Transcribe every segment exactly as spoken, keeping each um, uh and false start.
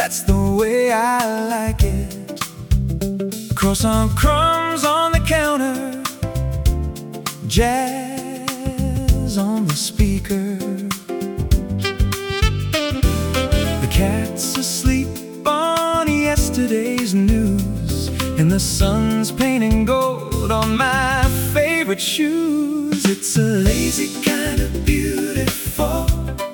that's the way I like it. Croissant crumbs on the counter, jazz on the speaker. The cat's asleep on yesterday's news, and the sun's painting gold on my favorite shoes. It's a lazy kind of beautiful,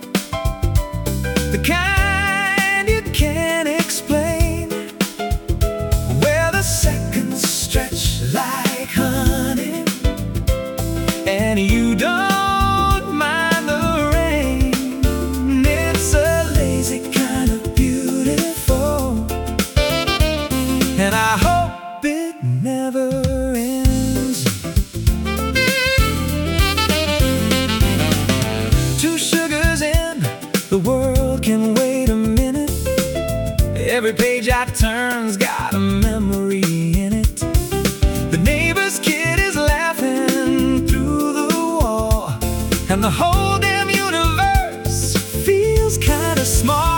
the kind you can't explain, where the seconds stretch like honey, and you don't mind the rain. It's a lazy kind of beautiful, and I hope it never ends. Two sugars in, the world can wait a minute. Every page I turn's got a memory in it. The neighbor's kid is laughing through the wall, and the whole damn universe feels kinda small.